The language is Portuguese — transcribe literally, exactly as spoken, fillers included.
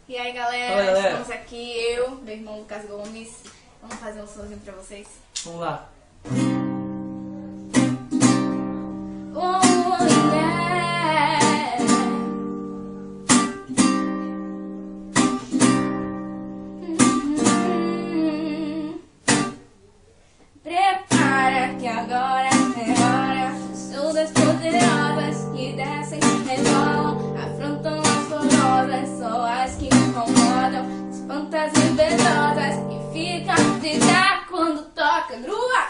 E aí galera, Fala, galera. estamos aqui, eu, meu irmão Lucas Gomes. Vamos fazer um somzinho pra vocês. Vamos lá. Oh, yeah. Hum. Prepara que agora é hora. Sou das poderosas que descem, rebolam, afrontam as forosas, só as que incomodam, espantas e bedosas, e ficam de dar quando toca grua.